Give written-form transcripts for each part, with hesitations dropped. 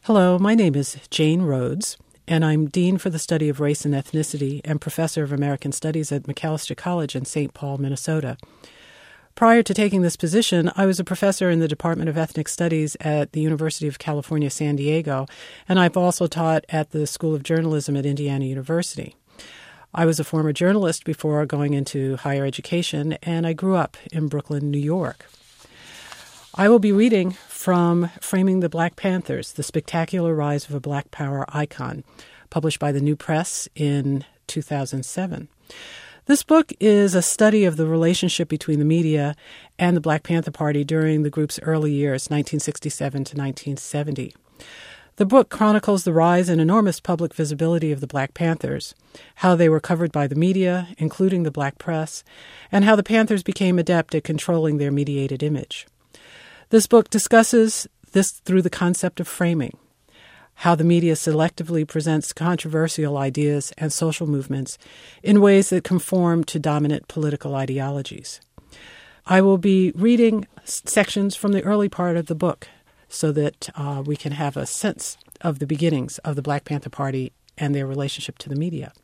Hello, my name is Jane Rhodes, and I'm Dean for the Study of Race and Ethnicity and Professor of American Studies at Macalester College in St. Paul, Minnesota. Prior to taking this position, I was a professor in the Department of Ethnic Studies at the University of California, San Diego, and I've also taught at the School of Journalism at Indiana University. I was a former journalist before going into higher education, and I grew up in Brooklyn, New York. I will be reading from Framing the Black Panthers, The Spectacular Rise of a Black Power Icon, published by the New Press in 2007. This book is a study of the relationship between the media and the Black Panther Party during the group's early years, 1967 to 1970. The book chronicles the rise and enormous public visibility of the Black Panthers, how they were covered by the media, including the black press, and how the Panthers became adept at controlling their mediated image. This book discusses this through the concept of framing, how the media selectively presents controversial ideas and social movements in ways that conform to dominant political ideologies. I will be reading sections from the early part of the book so that we can have a sense of the beginnings of the Black Panther Party and their relationship to the media.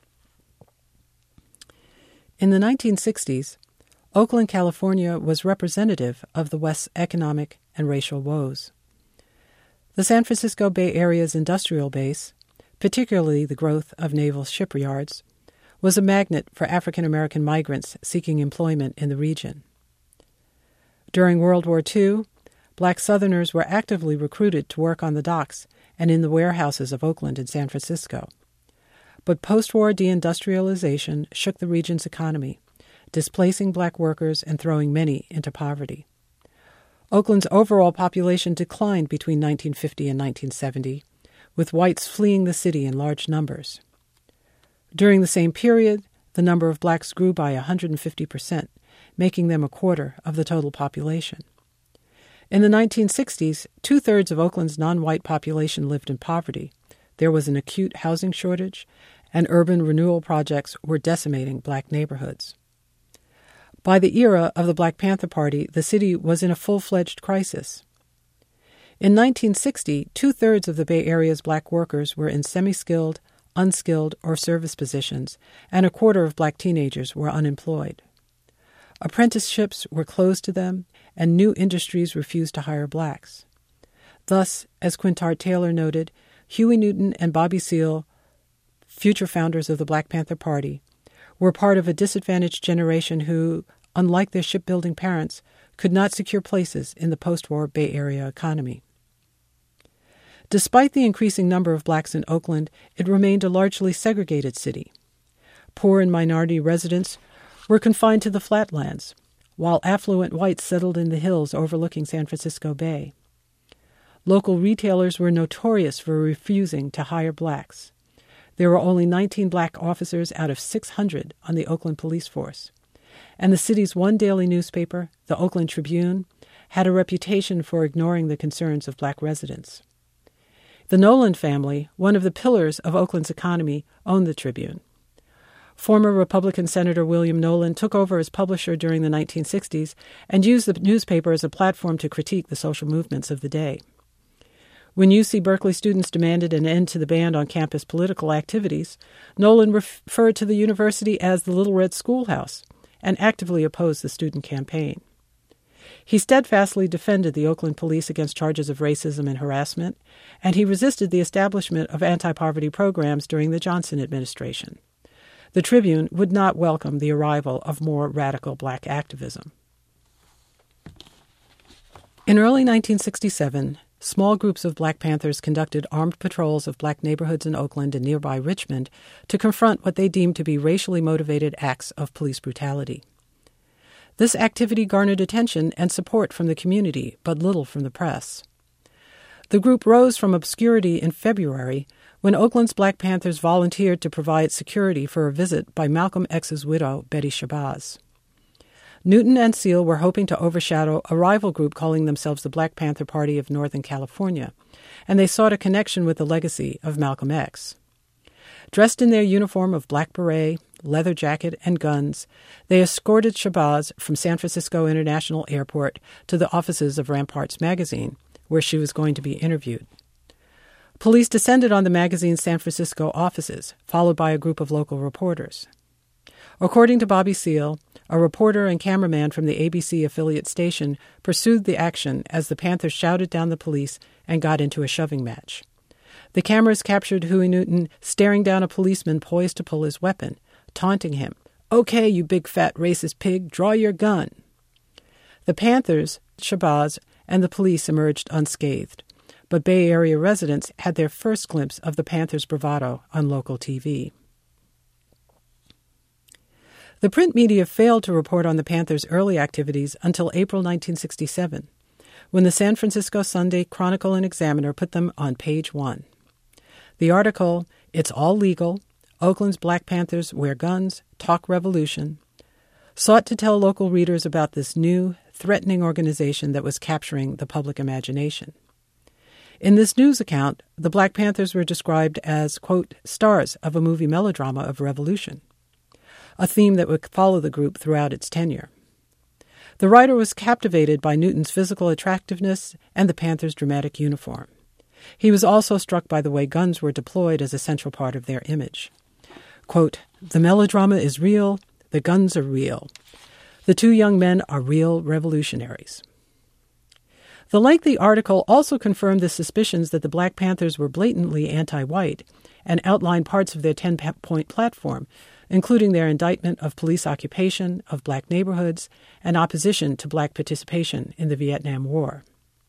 In the 1960s, Oakland, California was representative of the West's economic and racial woes. The San Francisco Bay Area's industrial base, particularly the growth of naval shipyards, was a magnet for African American migrants seeking employment in the region. During World War II, Black Southerners were actively recruited to work on the docks and in the warehouses of Oakland and San Francisco. But post-war deindustrialization shook the region's economy, displacing black workers and throwing many into poverty. Oakland's overall population declined between 1950 and 1970, with whites fleeing the city in large numbers. During the same period, the number of blacks grew by 150%, making them a quarter of the total population. In the 1960s, two-thirds of Oakland's non-white population lived in poverty. There was an acute housing shortage, and urban renewal projects were decimating black neighborhoods. By the era of the Black Panther Party, the city was in a full-fledged crisis. In 1960, two-thirds of the Bay Area's black workers were in semi-skilled, unskilled, or service positions, and a quarter of black teenagers were unemployed. Apprenticeships were closed to them, and new industries refused to hire blacks. Thus, as Quintard Taylor noted, Huey Newton and Bobby Seale, future founders of the Black Panther Party, were part of a disadvantaged generation who, unlike their shipbuilding parents, could not secure places in the post-war Bay Area economy. Despite the increasing number of blacks in Oakland, it remained a largely segregated city. Poor and minority residents were confined to the flatlands, while affluent whites settled in the hills overlooking San Francisco Bay. Local retailers were notorious for refusing to hire blacks. There were only 19 black officers out of 600 on the Oakland police force. And the city's one daily newspaper, the Oakland Tribune, had a reputation for ignoring the concerns of black residents. The Nolan family, one of the pillars of Oakland's economy, owned the Tribune. Former Republican Senator William Nolan took over as publisher during the 1960s and used the newspaper as a platform to critique the social movements of the day. When UC Berkeley students demanded an end to the ban on campus political activities, Nolan referred to the university as the Little Red Schoolhouse and actively opposed the student campaign. He steadfastly defended the Oakland police against charges of racism and harassment, and he resisted the establishment of anti-poverty programs during the Johnson administration. The Tribune would not welcome the arrival of more radical black activism. In early 1967, small groups of Black Panthers conducted armed patrols of black neighborhoods in Oakland and nearby Richmond to confront what they deemed to be racially motivated acts of police brutality. This activity garnered attention and support from the community, but little from the press. The group rose from obscurity in February when Oakland's Black Panthers volunteered to provide security for a visit by Malcolm X's widow, Betty Shabazz. Newton and Seale were hoping to overshadow a rival group calling themselves the Black Panther Party of Northern California, and they sought a connection with the legacy of Malcolm X. Dressed in their uniform of black beret, leather jacket, and guns, they escorted Shabazz from San Francisco International Airport to the offices of Ramparts magazine, where she was going to be interviewed. Police descended on the magazine's San Francisco offices, followed by a group of local reporters. According to Bobby Seale, a reporter and cameraman from the ABC affiliate station pursued the action as the Panthers shouted down the police and got into a shoving match. The cameras captured Huey Newton staring down a policeman poised to pull his weapon, taunting him, "Okay, you big fat racist pig, draw your gun." The Panthers, Shabazz, and the police emerged unscathed, but Bay Area residents had their first glimpse of the Panthers' bravado on local TV. The print media failed to report on the Panthers' early activities until April 1967, when the San Francisco Sunday Chronicle and Examiner put them on page 1. The article, "It's All Legal, Oakland's Black Panthers Wear Guns, Talk Revolution," sought to tell local readers about this new, threatening organization that was capturing the public imagination. In this news account, the Black Panthers were described as, quote, "stars of a movie melodrama of revolution," a theme that would follow the group throughout its tenure. The writer was captivated by Newton's physical attractiveness and the Panthers' dramatic uniform. He was also struck by the way guns were deployed as a central part of their image. Quote, "The melodrama is real, the guns are real. The two young men are real revolutionaries." The lengthy article also confirmed the suspicions that the Black Panthers were blatantly anti-white and outlined parts of their 10-point platform, including their indictment of police occupation of black neighborhoods and opposition to black participation in the Vietnam War.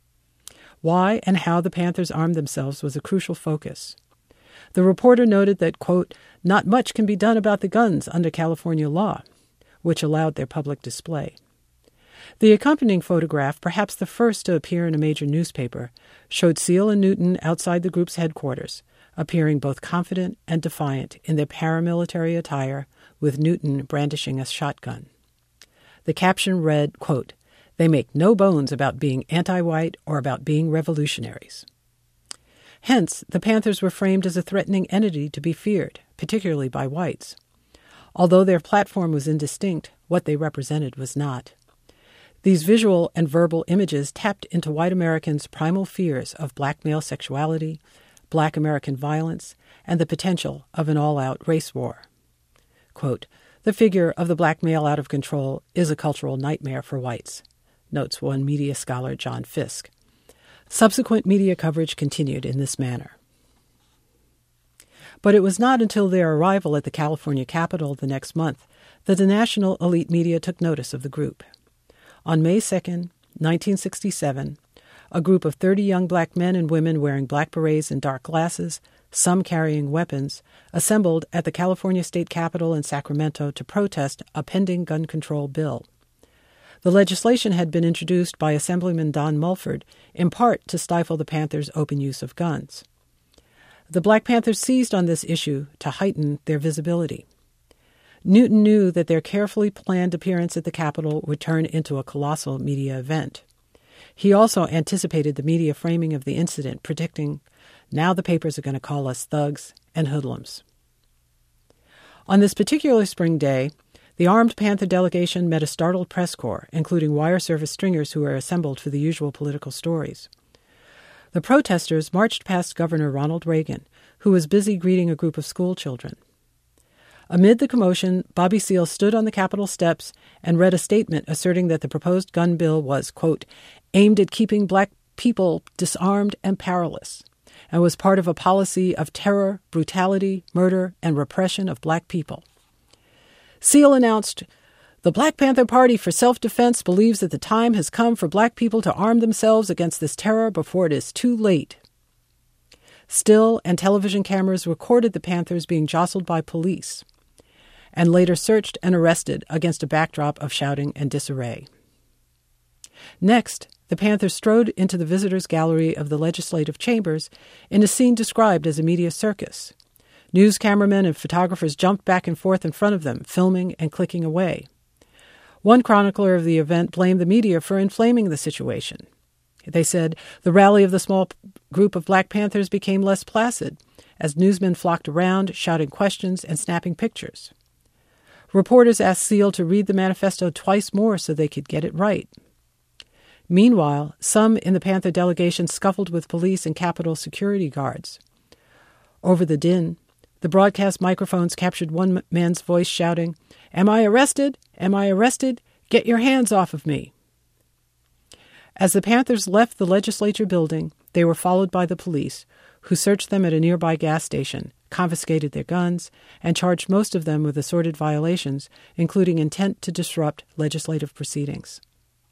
Why and how the Panthers armed themselves was a crucial focus. The reporter noted that, quote, "not much can be done about the guns under California law," which allowed their public display. The accompanying photograph, perhaps the first to appear in a major newspaper, showed Seale and Newton outside the group's headquarters, appearing both confident and defiant in their paramilitary attire, with Newton brandishing a shotgun. The caption read, quote, "They make no bones about being anti-white or about being revolutionaries." Hence, the Panthers were framed as a threatening entity to be feared, particularly by whites. Although their platform was indistinct, what they represented was not. These visual and verbal images tapped into white Americans' primal fears of black male sexuality, black American violence, and the potential of an all-out race war. Quote, "The figure of the black male out of control is a cultural nightmare for whites," notes one media scholar, John Fisk. Subsequent media coverage continued in this manner. But it was not until their arrival at the California Capitol the next month that the national elite media took notice of the group. On May 2, 1967, a group of 30 young black men and women wearing black berets and dark glasses, some carrying weapons, assembled at the California State Capitol in Sacramento to protest a pending gun control bill. The legislation had been introduced by Assemblyman Don Mulford, in part to stifle the Panthers' open use of guns. The Black Panthers seized on this issue to heighten their visibility. Newton knew that their carefully planned appearance at the Capitol would turn into a colossal media event. He also anticipated the media framing of the incident, predicting, "Now the papers are going to call us thugs and hoodlums." On this particular spring day, the armed Panther delegation met a startled press corps, including wire service stringers who were assembled for the usual political stories. The protesters marched past Governor Ronald Reagan, who was busy greeting a group of school children. Amid the commotion, Bobby Seale stood on the Capitol steps and read a statement asserting that the proposed gun bill was, quote, "aimed at keeping black people disarmed and powerless, and was part of a policy of terror, brutality, murder, and repression of black people." Seale announced, "The Black Panther Party for Self-Defense believes that the time has come for black people to arm themselves against this terror before it is too late." Still and television cameras recorded the Panthers being jostled by police, and later searched and arrested against a backdrop of shouting and disarray. Next, the Panthers strode into the visitors' gallery of the legislative chambers in a scene described as a media circus. News cameramen and photographers jumped back and forth in front of them, filming and clicking away. One chronicler of the event blamed the media for inflaming the situation. They said the rally of the small group of Black Panthers became less placid as newsmen flocked around, shouting questions and snapping pictures. Reporters asked Seale to read the manifesto twice more so they could get it right. Meanwhile, some in the Panther delegation scuffled with police and Capitol security guards. Over the din, the broadcast microphones captured one man's voice shouting, "Am I arrested? Am I arrested? Get your hands off of me." As the Panthers left the legislature building, they were followed by the police, who searched them at a nearby gas station, confiscated their guns, and charged most of them with assorted violations, including intent to disrupt legislative proceedings.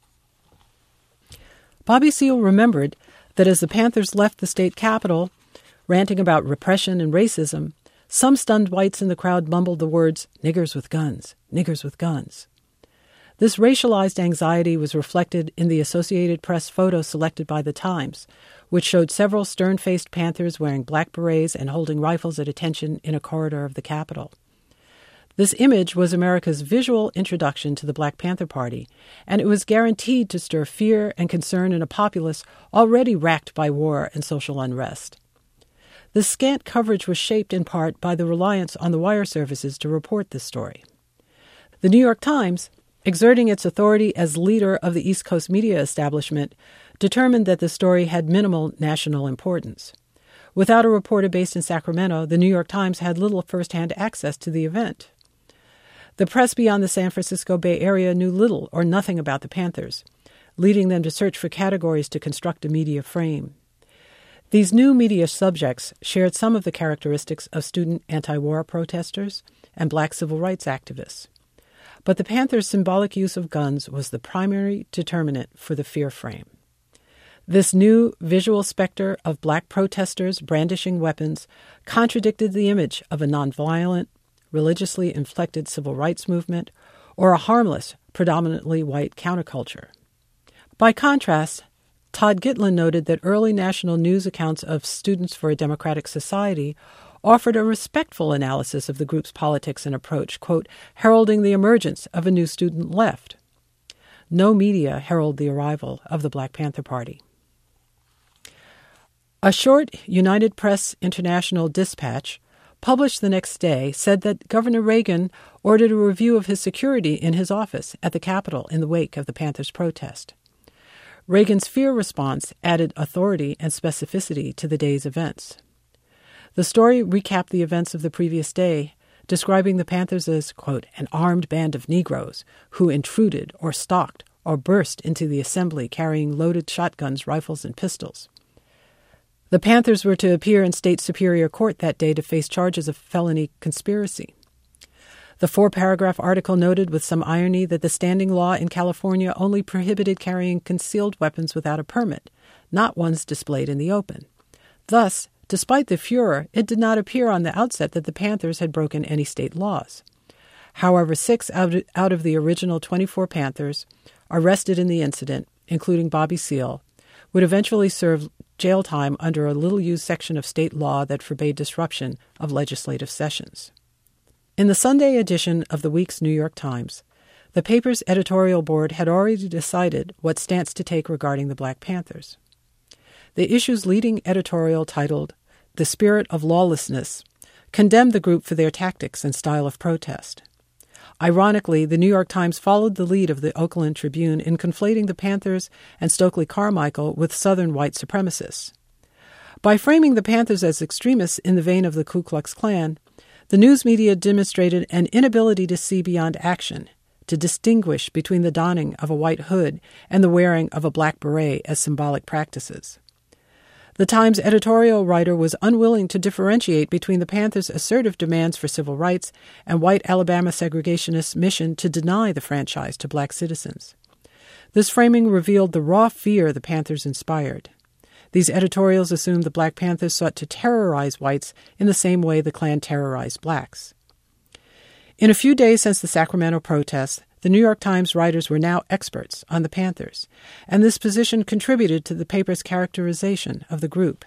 Bobby Seale remembered that as the Panthers left the state capitol, ranting about repression and racism, some stunned whites in the crowd mumbled the words, "Niggers with guns, niggers with guns." This racialized anxiety was reflected in the Associated Press photo selected by the Times, which showed several stern-faced Panthers wearing black berets and holding rifles at attention in a corridor of the Capitol. This image was America's visual introduction to the Black Panther Party, and it was guaranteed to stir fear and concern in a populace already racked by war and social unrest. This scant coverage was shaped in part by the reliance on the wire services to report this story. The New York Times, exerting its authority as leader of the East Coast media establishment, determined that the story had minimal national importance. Without a reporter based in Sacramento, the New York Times had little first-hand access to the event. The press beyond the San Francisco Bay Area knew little or nothing about the Panthers, leading them to search for categories to construct a media frame. These new media subjects shared some of the characteristics of student anti-war protesters and black civil rights activists. But the Panthers' symbolic use of guns was the primary determinant for the fear frame. This new visual specter of black protesters brandishing weapons contradicted the image of a nonviolent, religiously inflected civil rights movement or a harmless, predominantly white counterculture. By contrast, Todd Gitlin noted that early national news accounts of Students for a Democratic Society offered a respectful analysis of the group's politics and approach, quote, heralding the emergence of a new student left. No media heralded the arrival of the Black Panther Party. A short United Press International dispatch published the next day said that Governor Reagan ordered a review of his security in his office at the Capitol in the wake of the Panthers' protest. Reagan's fear response added authority and specificity to the day's events. The story recapped the events of the previous day, describing the Panthers as, quote, an armed band of Negroes who intruded or stalked or burst into the assembly carrying loaded shotguns, rifles, and pistols. The Panthers were to appear in state superior court that day to face charges of felony conspiracy. The 4-paragraph article noted with some irony that the standing law in California only prohibited carrying concealed weapons without a permit, not ones displayed in the open. Thus, despite the furor, it did not appear on the outset that the Panthers had broken any state laws. However, 6 out of the original 24 Panthers arrested in the incident, including Bobby Seale, would eventually serve jail time under a little-used section of state law that forbade disruption of legislative sessions. In the Sunday edition of the week's New York Times, the paper's editorial board had already decided what stance to take regarding the Black Panthers. The issue's leading editorial, titled "The Spirit of Lawlessness," condemned the group for their tactics and style of protest. Ironically, the New York Times followed the lead of the Oakland Tribune in conflating the Panthers and Stokely Carmichael with Southern white supremacists. By framing the Panthers as extremists in the vein of the Ku Klux Klan, the news media demonstrated an inability to see beyond action, to distinguish between the donning of a white hood and the wearing of a black beret as symbolic practices. The Times editorial writer was unwilling to differentiate between the Panthers' assertive demands for civil rights and white Alabama segregationists' mission to deny the franchise to black citizens. This framing revealed the raw fear the Panthers inspired. These editorials assumed the Black Panthers sought to terrorize whites in the same way the Klan terrorized blacks. In a few days since the Sacramento protests, the New York Times writers were now experts on the Panthers, and this position contributed to the paper's characterization of the group.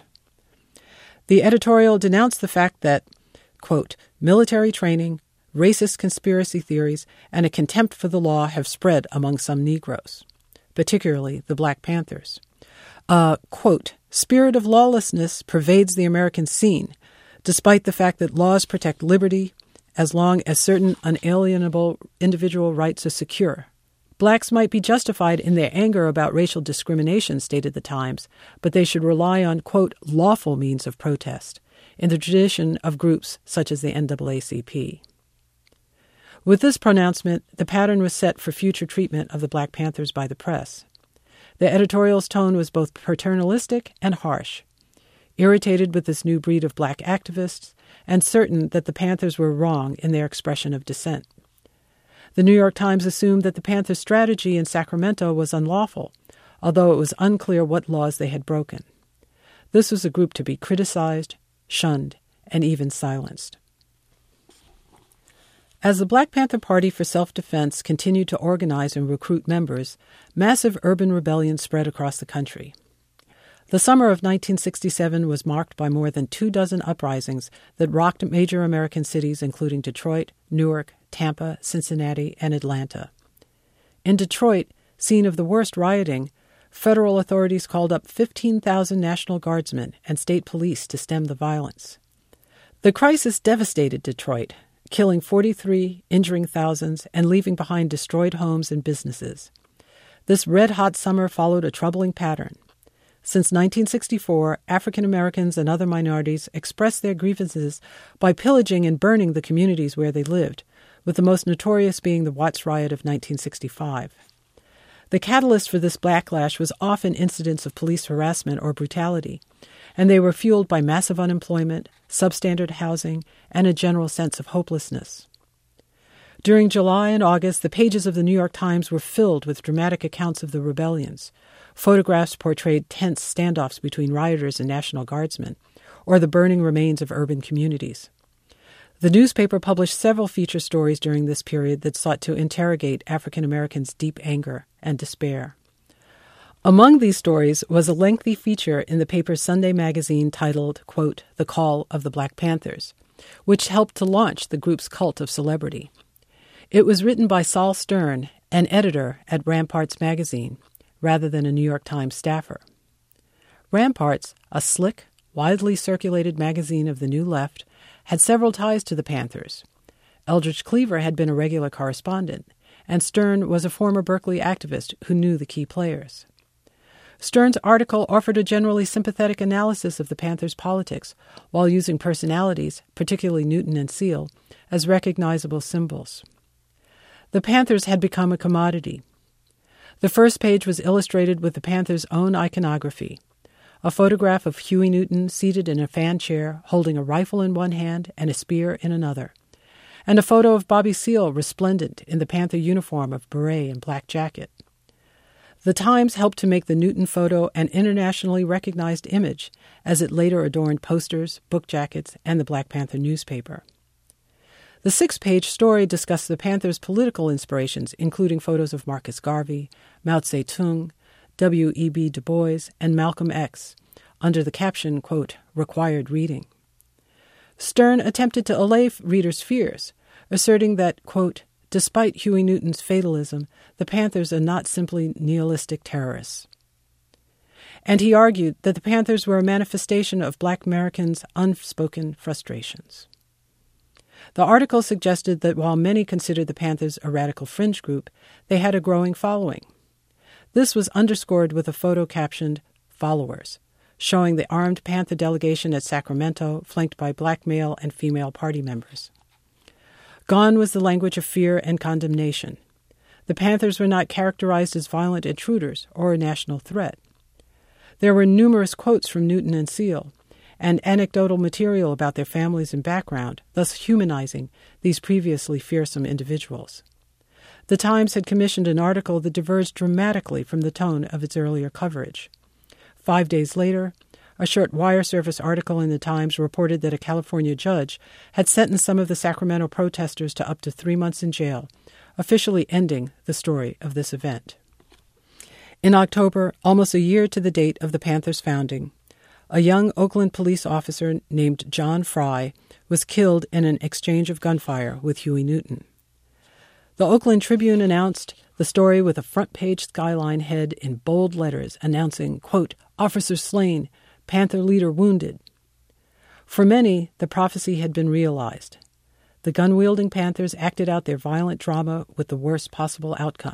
The editorial denounced the fact that, quote, military training, racist conspiracy theories, and a contempt for the law have spread among some Negroes, particularly the Black Panthers. A, quote, spirit of lawlessness pervades the American scene, despite the fact that laws protect liberty as long as certain unalienable individual rights are secure, Blacks might be justified in their anger about racial discrimination, stated the Times, but they should rely on, quote, lawful means of protest, in the tradition of groups such as the NAACP. With this pronouncement, the pattern was set for future treatment of the Black Panthers by the press. The editorial's tone was both paternalistic and harsh. Irritated with this new breed of black activists, and certain that the Panthers were wrong in their expression of dissent. The New York Times assumed that the Panthers' strategy in Sacramento was unlawful, although it was unclear what laws they had broken. This was a group to be criticized, shunned, and even silenced. As the Black Panther Party for Self-Defense continued to organize and recruit members, massive urban rebellion spread across the country. The summer of 1967 was marked by more than 24 uprisings that rocked major American cities including Detroit, Newark, Tampa, Cincinnati, and Atlanta. In Detroit, scene of the worst rioting, federal authorities called up 15,000 National Guardsmen and state police to stem the violence. The crisis devastated Detroit, killing 43, injuring thousands, and leaving behind destroyed homes and businesses. This red-hot summer followed a troubling pattern. Since 1964, African Americans and other minorities expressed their grievances by pillaging and burning the communities where they lived, with the most notorious being the Watts Riot of 1965. The catalyst for this backlash was often incidents of police harassment or brutality, and they were fueled by massive unemployment, substandard housing, and a general sense of hopelessness. During July and August, the pages of the New York Times were filled with dramatic accounts of the rebellions. Photographs portrayed tense standoffs between rioters and National Guardsmen, or the burning remains of urban communities. The newspaper published several feature stories during this period that sought to interrogate African Americans' deep anger and despair. Among these stories was a lengthy feature in the paper's Sunday magazine titled, quote, The Call of the Black Panthers, which helped to launch the group's cult of celebrity. It was written by Sol Stern, an editor at Ramparts magazine, rather than a New York Times staffer. Ramparts, a slick, widely circulated magazine of the New Left, had several ties to the Panthers. Eldridge Cleaver had been a regular correspondent, and Stern was a former Berkeley activist who knew the key players. Stern's article offered a generally sympathetic analysis of the Panthers' politics, while using personalities, particularly Newton and Seal, as recognizable symbols. The Panthers had become a commodity. The first page was illustrated with the Panthers' own iconography, a photograph of Huey Newton seated in a fan chair, holding a rifle in one hand and a spear in another, and a photo of Bobby Seale resplendent in the Panther uniform of beret and black jacket. The Times helped to make the Newton photo an internationally recognized image, as it later adorned posters, book jackets, and the Black Panther newspaper. The 6-page story discussed the Panthers' political inspirations, including photos of Marcus Garvey, Mao Zedong, W.E.B. Du Bois, and Malcolm X, under the caption, quote, required reading. Stern attempted to allay readers' fears, asserting that, quote, despite Huey Newton's fatalism, the Panthers are not simply nihilistic terrorists. And he argued that the Panthers were a manifestation of Black Americans' unspoken frustrations. The article suggested that while many considered the Panthers a radical fringe group, they had a growing following. This was underscored with a photo captioned, Followers, showing the armed Panther delegation at Sacramento, flanked by black male and female party members. Gone was the language of fear and condemnation. The Panthers were not characterized as violent intruders or a national threat. There were numerous quotes from Newton and Seal, and anecdotal material about their families and background, thus humanizing these previously fearsome individuals. The Times had commissioned an article that diverged dramatically from the tone of its earlier coverage. 5 days later, a short wire service article in the Times reported that a California judge had sentenced some of the Sacramento protesters to up to 3 months in jail, officially ending the story of this event. In October, almost a year to the date of the Panthers' founding, a young Oakland police officer named John Fry was killed in an exchange of gunfire with Huey Newton. The Oakland Tribune announced the story with a front-page skyline head in bold letters announcing, quote, officer slain, Panther leader wounded. For many, the prophecy had been realized. The gun-wielding Panthers acted out their violent drama with the worst possible outcome.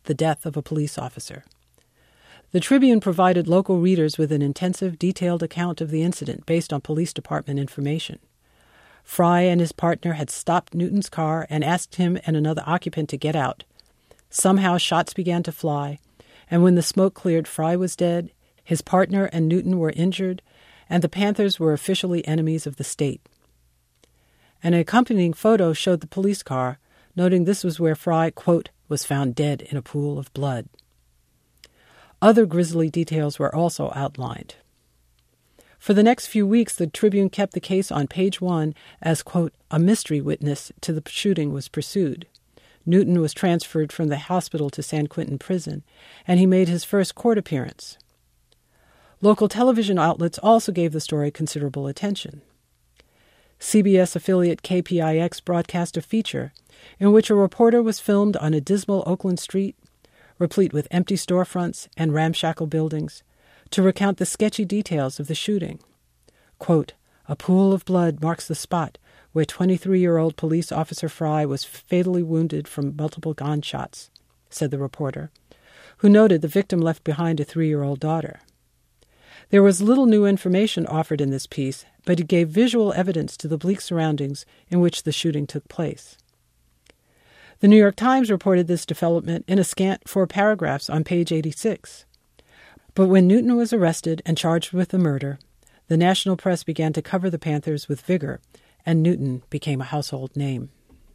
the death of a police officer. The Tribune provided local readers with an intensive, detailed account of the incident based on police department information. Fry and his partner had stopped Newton's car and asked him and another occupant to get out. Somehow shots began to fly, and when the smoke cleared, Fry was dead, his partner and Newton were injured, and the Panthers were officially enemies of the state. An accompanying photo showed the police car, noting this was where Fry, quote, was found dead in a pool of blood. Other grisly details were also outlined. For the next few weeks, the Tribune kept the case on page 1 as, quote, a mystery witness to the shooting was pursued. Newton was transferred from the hospital to San Quentin prison, and he made his first court appearance. Local television outlets also gave the story considerable attention. CBS affiliate KPIX broadcast a feature in which a reporter was filmed on a dismal Oakland street, replete with empty storefronts and ramshackle buildings, to recount the sketchy details of the shooting. Quote, a pool of blood marks the spot where 23-year-old police officer Fry was fatally wounded from multiple gunshots, said the reporter, who noted the victim left behind a 3-year-old daughter. There was little new information offered in this piece, but it gave visual evidence to the bleak surroundings in which the shooting took place. The New York Times reported this development in a scant 4 paragraphs on page 86. But when Newton was arrested and charged with the murder, the national press began to cover the Panthers with vigor, and Newton became a household name.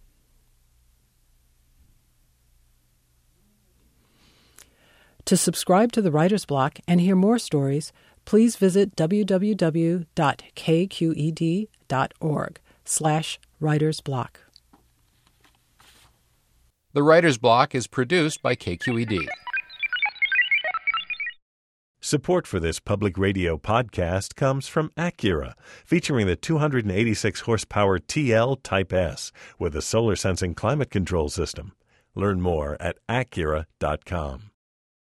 To subscribe to the Writer's Block and hear more stories, please visit www.kqed.org/writersblock. The Writer's Block is produced by KQED. Support for this public radio podcast comes from Acura, featuring the 286-horsepower TL Type S with a solar-sensing climate control system. Learn more at Acura.com.